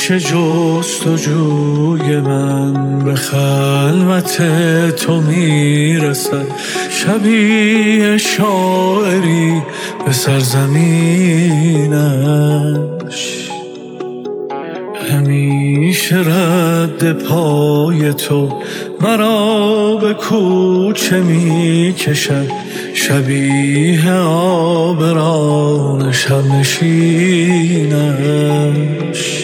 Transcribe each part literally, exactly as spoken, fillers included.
همیشه جستجوی من به خلوت تو میرسد، شبیه شاعری به سرزمینش. همیشه رد پای تو مرا به کوچه می کشد، شبیه آبران شب نشینش.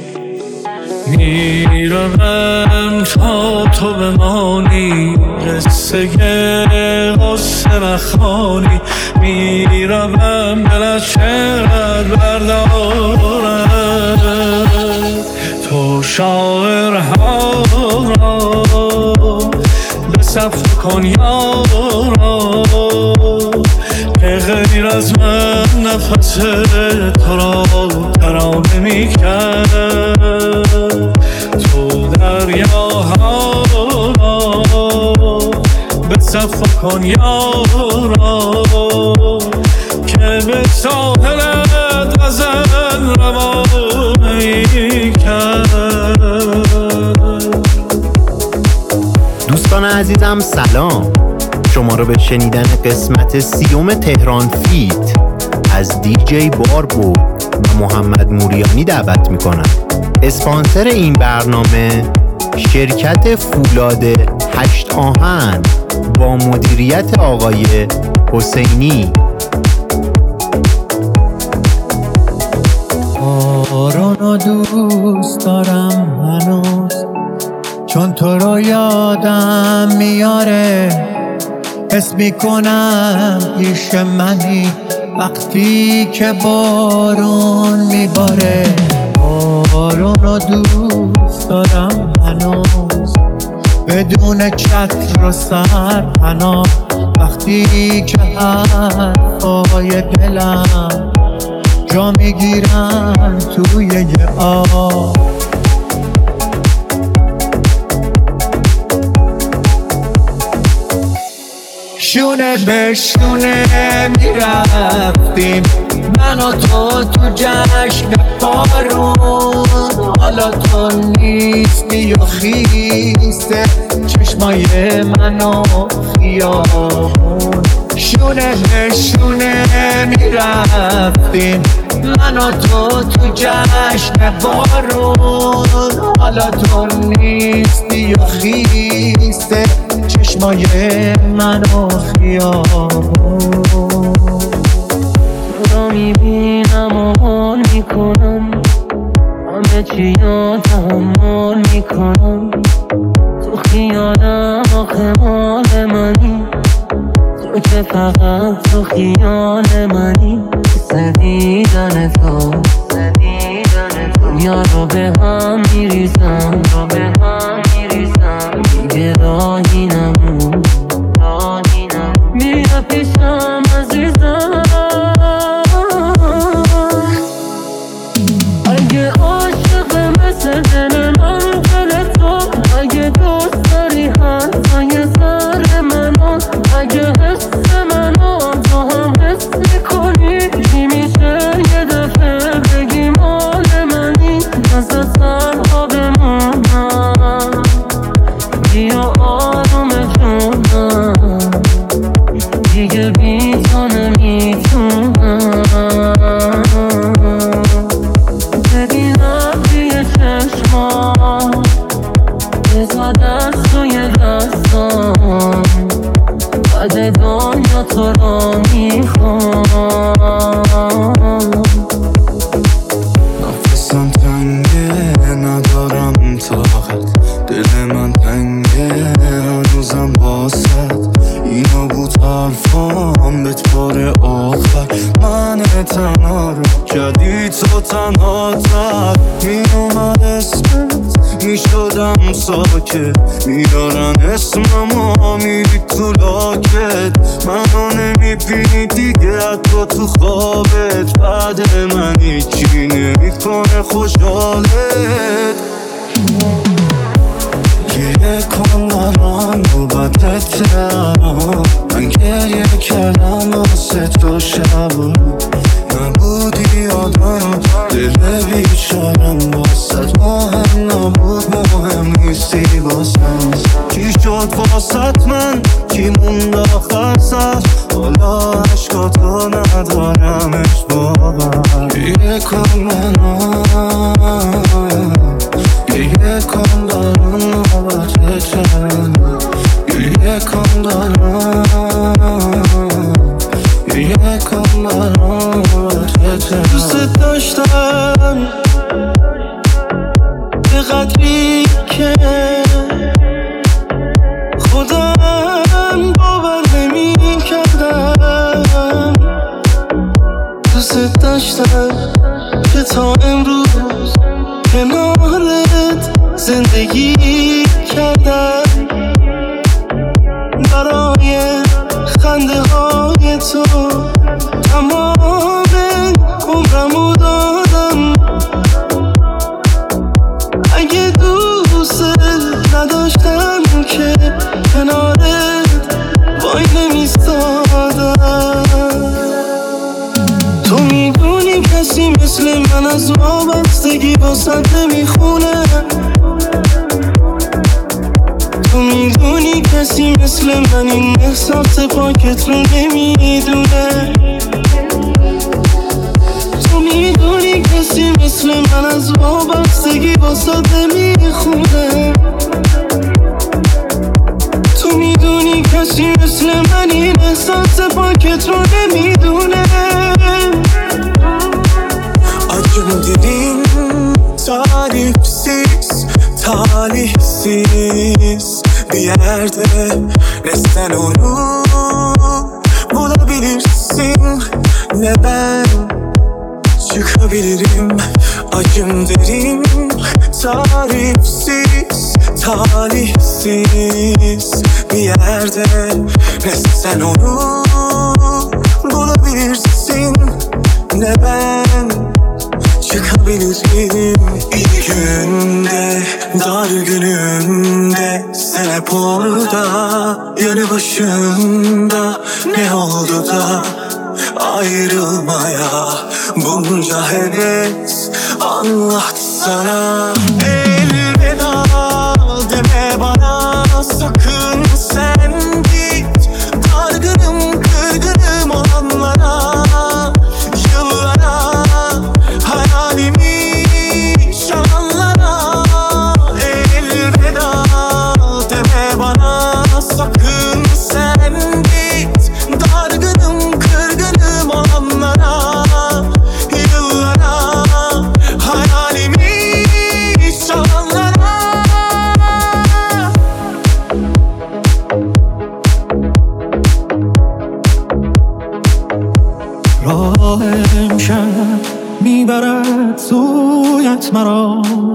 میروم تا تو بمانی، قصه غصه نخوانی. میروم دل از شعرت بردارد، تو شاعرها را به صف کن یارا، که غیر از من نفس تو را ترانه می کرد. تو دریاها را به صف کن یارا، که به ساحلت غزل روانه می کرد. دوستان عزیزم سلام، شما رو به شنیدن قسمت سیوم تهران فیت از دی جی باربو و محمد موریانی دعوت میکنم. اسپانسر این برنامه شرکت فولاد هشت آهن با مدیریت آقای حسینی. بارانو دوست دارم هنوز، چون تو رو یادم میاره. حس میکنم پیش منی وقتی که بارون میباره. بارونو دوست دارم هنوز، بدون چتر و سرپناه. وقتی که حرفای دلم جا میگیرن توی یه آب. شونه به شونه میرفتیم من و تو تو جشن بارون. حالا تو نیستی و خیسته چشمای من و خیابون. شونه به شونه میرفتیم من و تو تو جشن بارون. حالا تو نیستی و خیسته چشمای من و خیابون. تو رو میبینم و حال میکنم، همه چی رو تحمل میکنم. تو خیالم آخه مال منی، تو که فقط تو خیال منی. سدیدن تو دنیا رو به هم میریزم، رو به هم میریزم. دیگه راهی نمون، راهی نمون. بیا پیشم عزیزم، اگه عاشق مثل دل من دل تو، اگه دوست داری حرفای سر منو، اگه حس منو تو هم حس میکنی، چی میشه یه دفعه بگی مال منی. مثل سرها بمونم، بیا آروم جونم، دیگه بی تو نمیتونم. ببینم توی چشمام، بزا دست توی دستام، بعد دنیا تو رو میخوام. نفسم تنگه ندارم طاقت، دل من تنگه هنوزم باست. اینا بود حرفام بهت بار آخر، من تنها رو کردی تو تنها تر. میومد اسمت میشدم ساکت، میارن اسممو میری تو لاکت. منو نمیبینی دیگه حتی تو خوابت، بعد من هیچی نمیکنه خوشحالت. گریه کن برام نوبتت الان، من گریه کردم واسه تو شب نبودی یادم، دل بیچارم واسه گریه کن منو گریه کن دارم نوبت چنه گریه کن دارم گریه کن دارم نوبت چنه دوست داشتم به قدری که خودم باور نمی کردم دوست داشتم که تا امروز کنارت زندگی کردم برای خنده های تو تمام عمرمو دادم اگه دوست نداشتم که کنارت وای نمیستادم تو میدونی کسی مثل من از وابستگی واسط نمیخونه تو میدونی کسی مثل من این احساس پاکت رو نمیدونه تو میدونی کسی مثل من از وابستگی واسط نمیخونه تو میدونی کسی مثل من این احساس پاکت رو نمیدونه Acım derin tarifsiz talihsiz bir yerde ne sen onu bulabilirsin ne ben çıkabilirim acım derin tarifsiz talihsiz bir yerde ne sen onu bulabilirsin ne ben çıkabilirim iyi günde dar günümde sen hep orada yanı başında ne oldu da ayrılmaya bunca heves anlattı sana elveda deme bana sakın sen git dargınım kırgınım olanlara yıllara hayalimi şanlara elveda deme bana sakın sen git dargınım kırgınım olanlara yıllara hayalimi şanlara راه امشب میبرد سویت مرا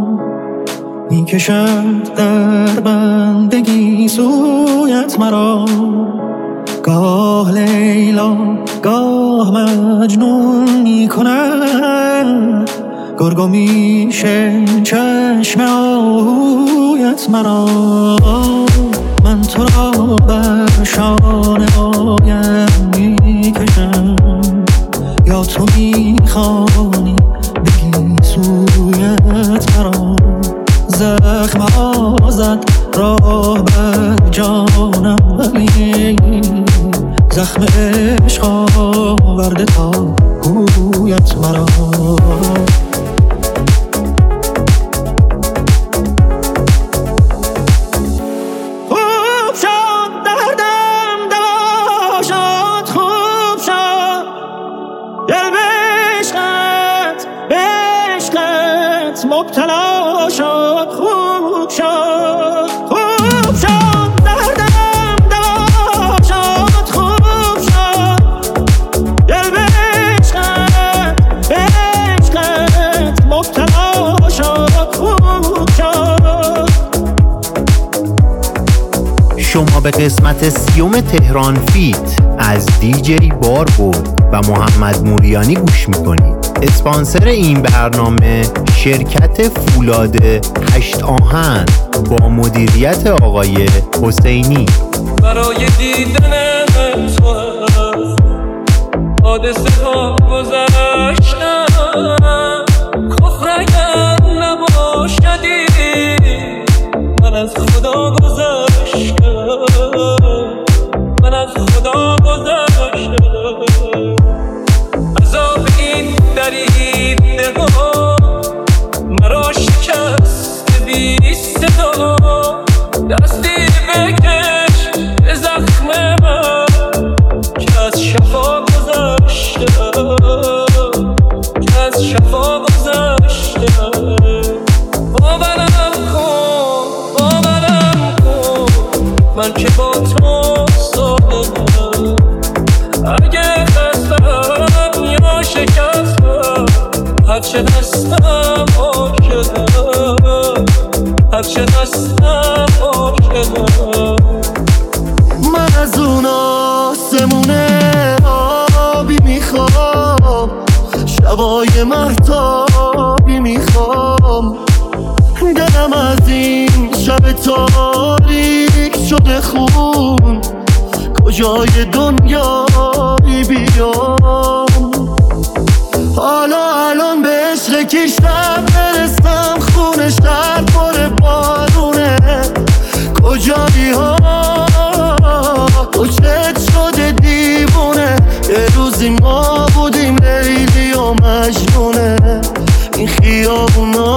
میکشد در بندگی سویت مرا گاه لیلا گاه مجنون میکند گرگ و میشه چشم آهویت مرا من تو را بر شانه هایم میکشم یا تو میخوانی بگی سویت مرا زخم آزد راه بر جانم ولی زخم عشق آورده تا گویت مرا خوب شد دردم دوا شد خوب شد دل به عشقت به عشقت مبتلا شد خوب شد خوب شد دردم دوا شد خوب شد دل به عشقت به عشقت مبتلا شد خوب شد شما به قسمت سیوم تهران فیت از دیجی باربود و محمد موریانی گوش میکنید. اسپانسر این برنامه شرکت فولاد هشت آهن با مدیریت آقای حسینی. برای دیدن تو حادثه ها گذشتم کفر اگر نباشدی من از خدا گذشتم من از خدا گذشتم عذاب این درید گذشته. باورم کن باورم کن من که با تو صادقم. اگه خستم یا شکستم هرچه هستم عاشقم، هرچه هستم عاشقم. من از اون آسمونه آبی میخوام، شبای مهتابی میخوام. دلم از این شب تاریک شده خون، کجای دنیایی بیام. حالا الان به عشق کی شب برسم، خونه شهر پر بارونه. کجایی ها تو چت شده دیوونه. یه روزی ما بودیم لیلی و مجنونه این خیابونا.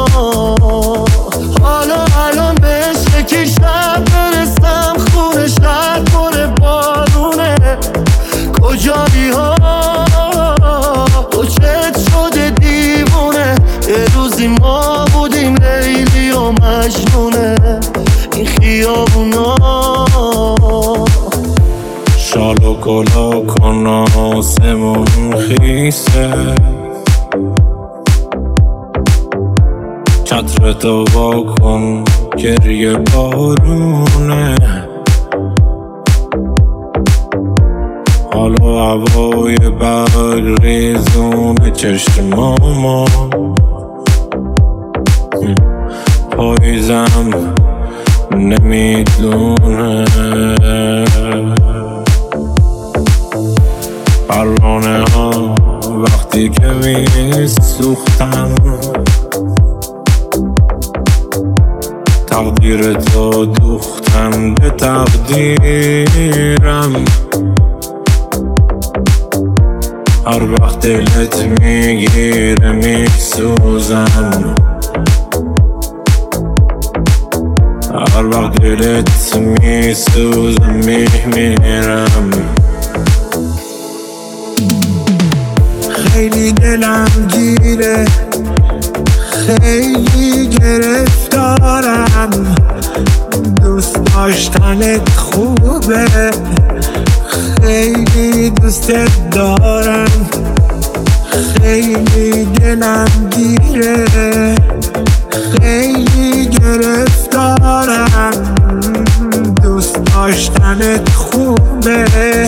حالا الان به عشق کی شب برسم، خونه شهر پر بارونه. کجایی ها تو چت شده دیوونه. یه روزی ما بودیم لیلی و مجنونه این خیابونا. شال و گلا کن آسمون خیسه، چتر تو وا کن گریه بارونه. حالا هوای برگ ریزون چشماما، پاییزم نمیدونه. پروانه ها وقتی که میسوختن، تقدیر تو دوختن به تقدیرم. هر وقت دلت میگیره میسوزم، هر وقت دلت میسوزم میمیرم. خیلی دلم گیره، خیلی گرفتارم. دوست داشتنت خوبه، خیلی دوستت دارم. خیلی دلم گیره، خیلی گرفتارم. دوست داشتنت خوبه،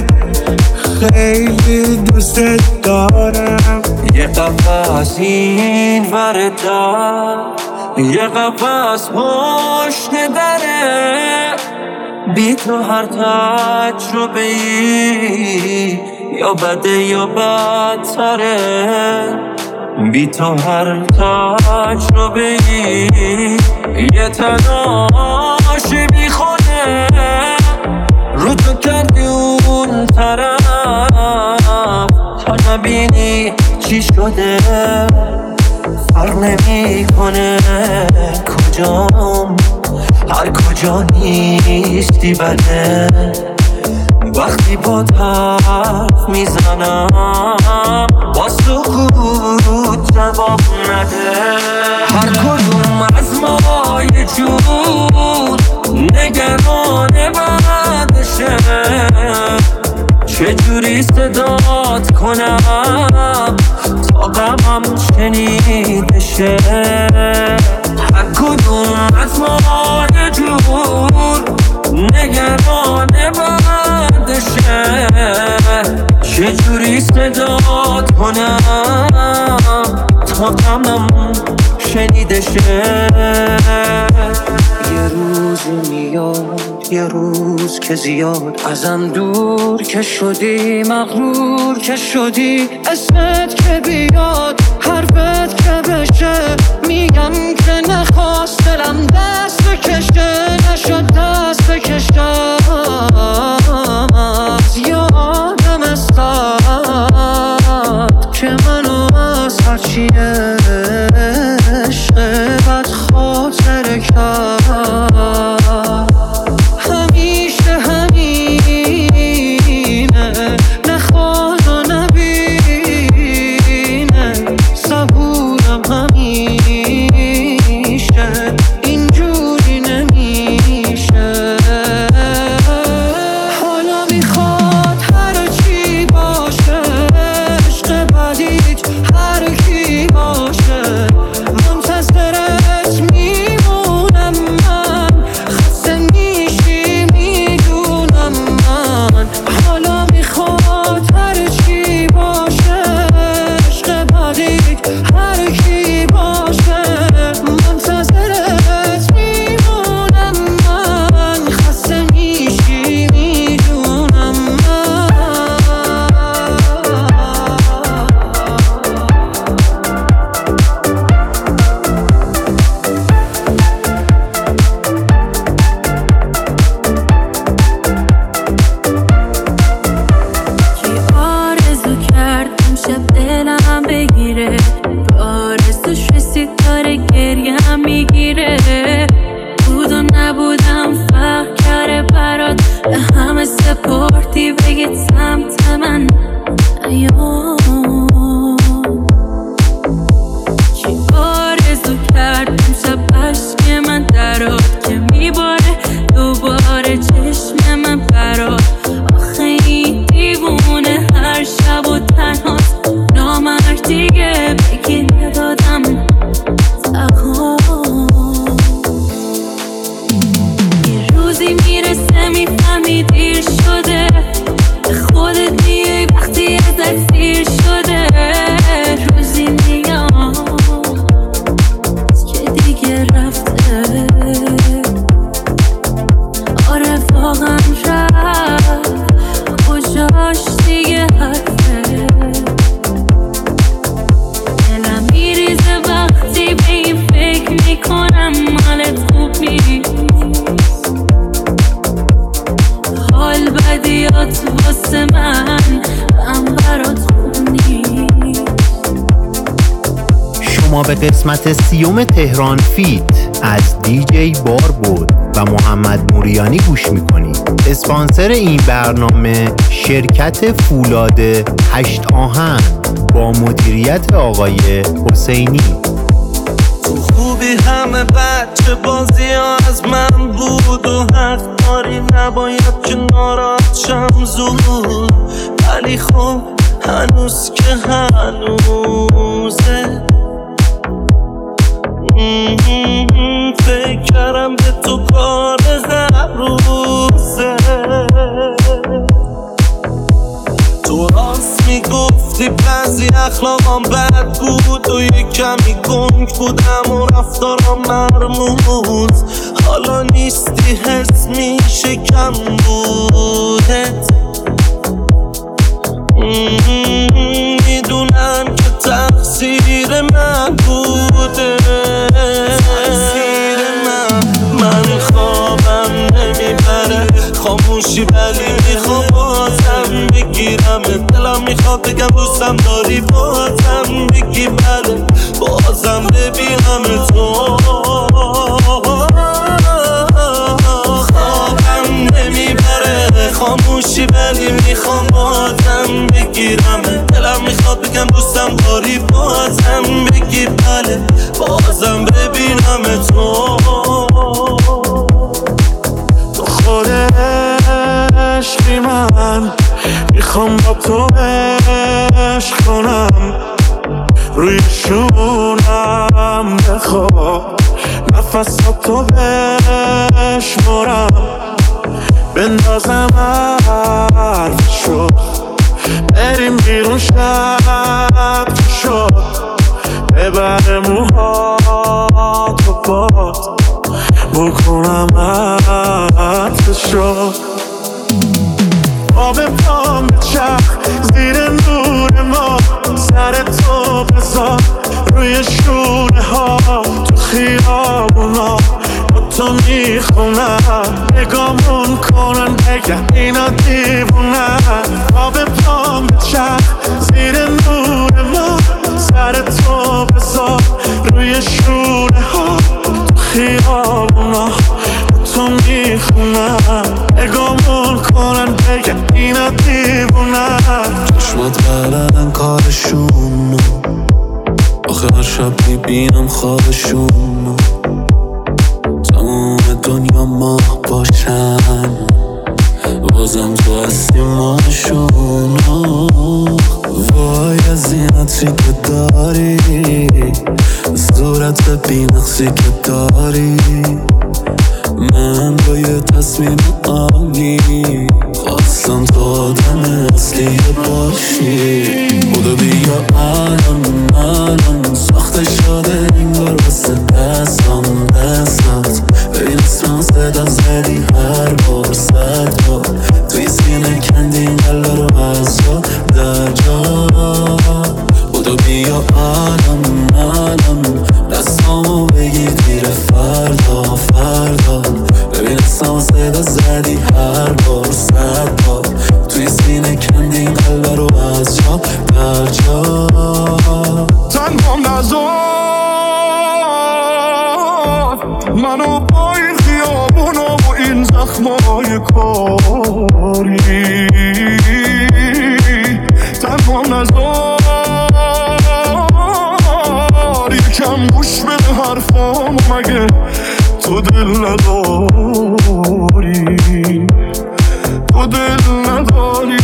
خیلی دوستت دارم. یه قفص این ور دار، یه قفص پشت دره. بی تو هر تجربه ای یا بده یا بدتره. بی تو هر تجربه ای یه تناش میخونه. رو تو کردی اون طرف تا نبینی چی شده. فرق نمی کنه کجام، هر کجا نیستی بده. وقتی با حرف میزنم با سکوت جواب نده. هر کدوم از ما یه جور نگران بعدشه. چجوری صدات کنم تا غمم شنیده شه. هر کدوم از ما یه جور نگران بعدشه. چجوری صدات کنم تا غمم شنیده شه. یه روزی میاد یه روز که زیاد ازم دور که شدی، مغرور که شدی. اسمت که بیاد حرفت که بشه، میگم که نخواست دلم دست بکشه. نشد دست بکشم از یادم استاد که منو از هرچی عشق بد خاطر کرد. همیشه همینه، نخواد و نبینه. شما به قسمت سیوم تهران فیت از دیجی بار بود و محمد موریانی گوش میکنید. اسپانسر این برنامه شرکت فولاد هشت آهن با مدیریت آقای حسینی. تو خوبی همه بچه بازی ها از من بود و حق داری نباید که ناراحت شم زود، ولی خب هنوز که هنوزه فکر کردم به تو کار هر روزه. تو راست میگفتی بعضی اخلاقام بد بود و یک کمی گنگ بودم و رفتارم مرموز. حالا نیستی حس میشه کم بودت، میدونم که تقصیر من بوده، تقصیر من. من خوابم نمیبره خاموشی ولی میخوام بازم بگیرم، دلم میخواد بگم دوستم داری بازم بگی بله، بازم ببینم تو. خوابم نمیبره خاموشی ولی میخوام بازم بگیرم، دلم میخواد بگم دوستم داری بازم بگی بله، بازم ببینم تو. تو خود عشقی من میخوام با تو عشق کنم، روی شونم بخواب نفسات تو بشمارم، بندازم حرف شد بریم بیرون شب شد، ببر موهات و باد بکنم عطر شد. آب پام بچرخ زیر نور ما، سر تو بذار روی شونه ها، تو خیابونا با تو میخونم، نگامون کنن بگن اینا دیوونن. آب پام بچرخ زیر نور ما، سر تو بذار روی شونه ها، تو خیابونا تو میخونم، نگامون کنن بگن اینا دیوونن. چشمات بلدن کارشونو، آخه هر شب میبینم خوابشونو، تموم دنیا ما باشن بازم تو هستی ماشونو. وای از این عطری که داری، صورت بینقصی که داری، من با یه تصمیم عالی خواستم تو آدم اصلی باشی. بودو بیا الان الان ساخته شده انگار واسه دستام دستات، ببین اسمم صدا زدی هر بار صد بار، توی سینه کندی این قلب رو از جا در جا. بودو بیا الان الان دستامو بگیر تیر فردا فردا، ببین اسمم صدا زدی هر بار صد بار، توی سینه کندی این قلب رو از جا در جا. تنهام نذار منو با این خیابونا و این زخمای کاری، تنهام نذار یکم گوش بده حرفامو، مگه تو دل نداری، تو دل نداری.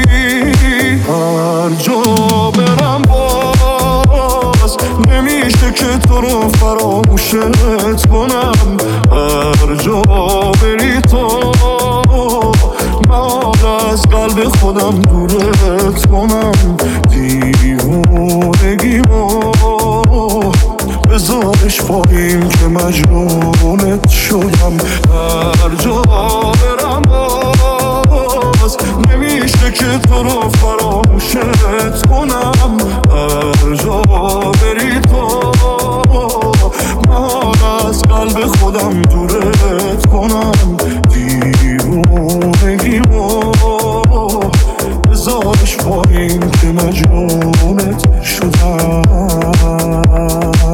هر جا برم باز نمیشه که تو رو فراموشت کنم، هر جا بری تو من از قلب خودم دورت کنم. دیوونگیمو بذارش پایین که مجنونت شدم، هر جا برم باز نمیشه که تو رو فراموشت کنم، هر جا بری تو من از قلب خودم دورت کنم. دیوونگیمو بذارش پایین که مجنونت شدم.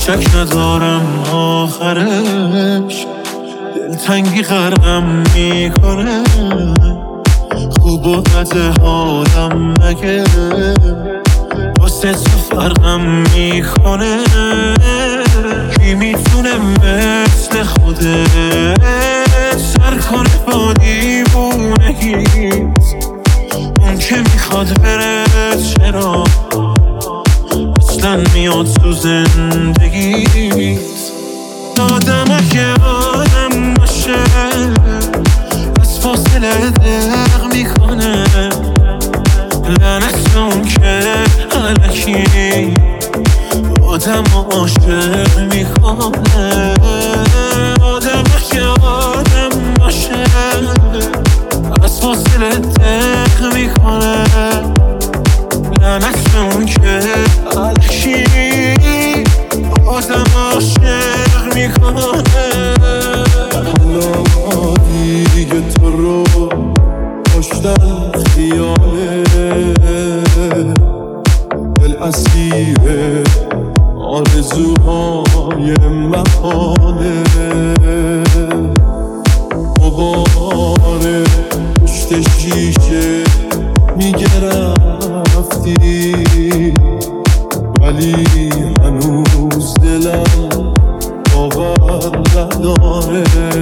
شک ندارم آخرش دلتنگی غرقم میکنه. خوب و بد حالم مگه واسه تو فرقم میکنه. کی میتونه مثل خودت سر کنه با دیوونگیت؟ اون که میخواد بره چرا اصلا میاد تو زندگیت؟ آدم که آدم باشه از فاصله دق میکنه. لعنت اون که الکی آدم عاشق میکنه. آدم که آدم باشه از فاصله دق میکنه. لعنت اون که الکی آدم عاشق میکنه. حالا دیگه تو رو پشتن خیاله، دل اسیره آرزوهای محاله. غبار پشت شیشه میگه رفتی ولی هنوز دلم باور نداره.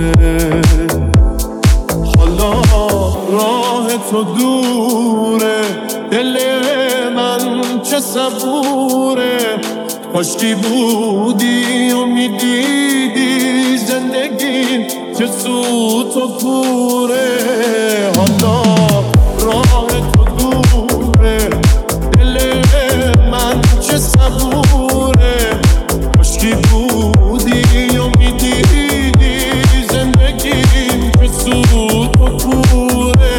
حالا راه تو دوره، دل من چه صبوره. کاشکی بودی و میدیدی زندگی چه سوت و کوره. حالا راه تو دوره، دل من چه صبوره. کاشکی بودی و میدیدی زندگی چه سوت و کوره.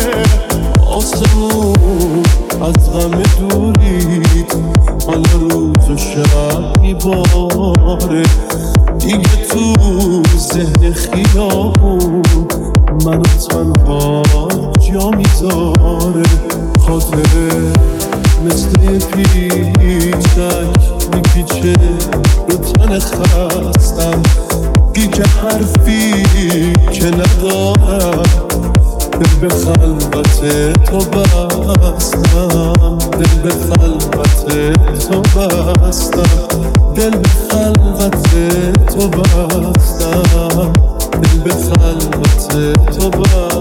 آسمون از غم دوریت حالا روز و شب میباره. دیگه تو ذهن خیابون منو تنها جا میذاره. خاطره مثل پیچک میپیچه رو تن خستم. بی که حرفی که ندارم، دل به خلوت تو بستم. دل به خلوت تو بستم. دل به خلوت تو بستم. دل به خلوت تو بستم.